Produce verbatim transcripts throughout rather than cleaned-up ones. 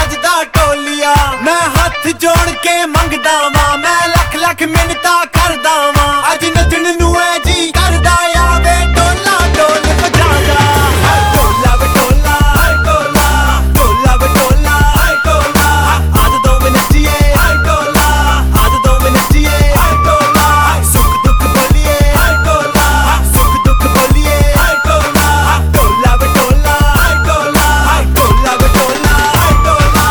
ਵੱਜਦਾ ਢੋਲੀਆ। ਮੈਂ ਹੱਥ ਜੋੜ ਕੇ ਮੰਗਦਾ ਵਾਂ, ਮੈਂ ਲੱਖ ਲੱਖ ਮਿੰਨਤਾਂ ਕਰਦਾ ਵਾਂ। ਅੱਜ ਨੱਚਣ ਨੂੰ ਐ ਜੀ ਕਰਦਾ ਆਵੇ ਢੋਲਾ ਢੋਲ ਵਜਾ ਜਾ। ਢੋਲਾ ਵੇ ਢੋਲਾ ਢੋਲਾ ਢੋਲਾ ਵੇ ਢੋਲਾ ਢੋਲਾ ਅੱਜ ਦੋਵੇਂ ਨੱਚੀਏ ਢੋਲਾ ਅੱਜ ਦੋਵੇਂ ਨੱਚੀਏ ਢੋਲਾ। ਸੁੱਖ ਦੁੱਖ ਬੋਲੀਏ ਢੋਲਾ ਸੁੱਖ ਦੁੱਖ ਬੋਲੀਏ ਢੋਲਾ। ਢੋਲਾ ਵੇ ਢੋਲਾ ਢੋਲਾ ਢੋਲਾ ਵੇ ਢੋਲਾ ਢੋਲਾ।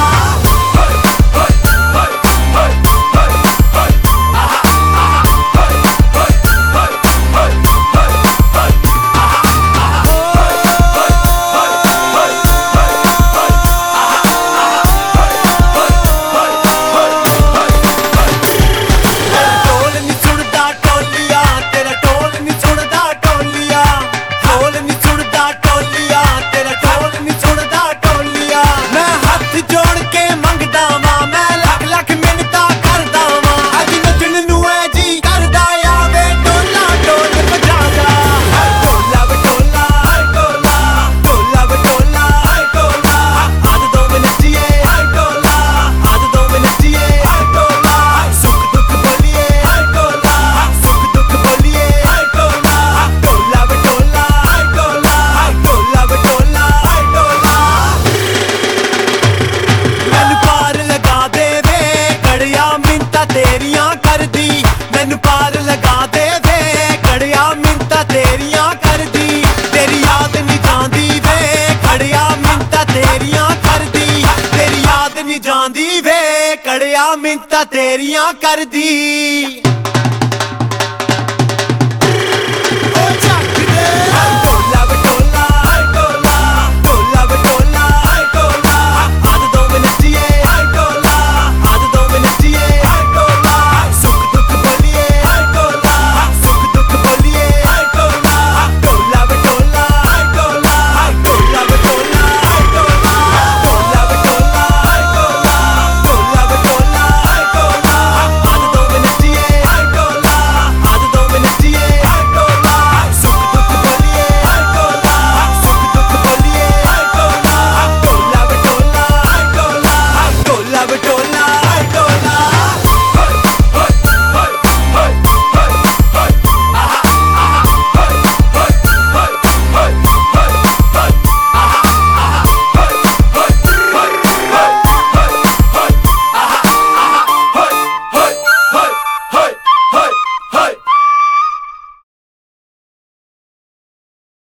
ਢੋਲ ਨੀ ਸੁਣਦਾ ਢੋਲੀਆ ਤੇਰਾ ਢੋਲ ਨੀ ਸੁਣਦਾ ਢੋਲੀਆ। ਢੋਲ ਨੀ ਸੁਣਦਾ ਢੋਲੀਆ ਤੇਰਾ ਢੋਲ ਨੀ ਸੁਣਦਾ ਢੋਲੀਆ। ਮੈਂ ਹੱਥ ਜੋੜ ਕੇ ਮੰਗਦਾ ਵਾਂ, ਮੈਂ ਲੱਖ ਲੱਖ ਮਿੰਨਤਾਂ ਕਰਦਾ ਵਾਂ। ਅੱਜ ਨੱਚਣ ਨੂੰ ਐ ਜੀ ਕਰਦਾ ਆਵੇ ਢੋਲਾ ਢੋਲ ਵਜਾ ਜਾ। ਢੋਲਾ ਵੇ ਢੋਲਾ ਢੋਲਾ ਢੋਲਾ ਵੇ ਢੋਲਾ ਢੋਲਾ ਅੱਜ ਦੋਵੇਂ ਨੱਚੀਏ ਢੋਲਾ ਅੱਜ ਦੋਵੇਂ ਨੱਚੀਏ ਢੋਲਾ। ਸੁੱਖ ਦੁੱਖ ਬੋਲੀਏ ਢੋਲਾ ਸੁੱਖ ਦੁੱਖ ਬੋਲੀਏ ਢੋਲਾ। ਢੋਲਾ ਵੇ ਢੋਲਾ ਢੋਲਾ ਢੋਲਾ ਵੇ ਢੋਲਾ ਢੋਲਾ। ਮੈਨੂੰ ਪਾਰ ਲਗਾ ਦੇਵੇ ਕੜਿਆ ਮਿੰਨਤਾਂ ਤੇਰੀਆਂ ਕਰਦੀ। ਮੈਨੂੰ ਪਾਰ ਲਗਾ ਦੇਵੇ ਕੜਿਆ ਮਿੰਨਤਾਂ ਤੇਰੀਆਂ ਕਰਦੀ। ਤੇਰੀ ਯਾਦ ਨਹੀਂ ਜਾਂਦੀ ਵੇ ਕੜਿਆ ਮਿੰਨਤਾਂ ਤੇਰੀਆਂ ਕਰਦੀ। ਤੇਰੀ ਯਾਦ ਨਹੀਂ ਜਾਂਦੀ ਵੇ ਕੜਿਆ ਮਿੰਨਤਾਂ ਤੇਰੀਆਂ ਕਰਦੀ।